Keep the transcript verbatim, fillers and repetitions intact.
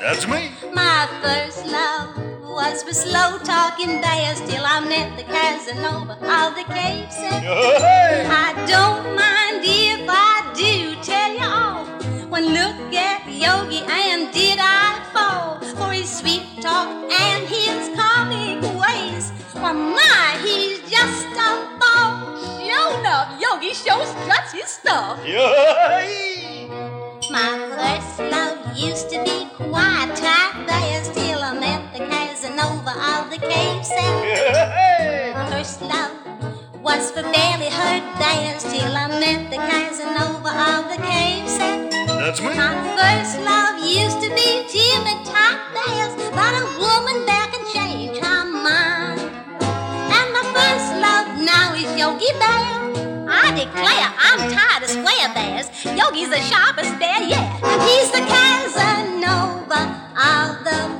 That's me. My first love was for slow-talking bears till I met the Casanova of the cave set. Hey. I don't mind if I do tell you all. When look at Yogi and did I fall for his sweet talk and his comic ways. Well, my, he's just a ball. Shown up, Yogi shows struts his stuff. Hey. My first love used to be quiet type bears till I met the Casanova of the cave set. Hey. My first love was for barely hurt bears till I met the Casanova of the cave set. That's me. My first love used to be timid type bears, but a woman there can change her mind. And my first love now is Yogi Bear. I declare I'm tired of square bears. Yogi's the sharpest bear yet, and he's the Casanova of the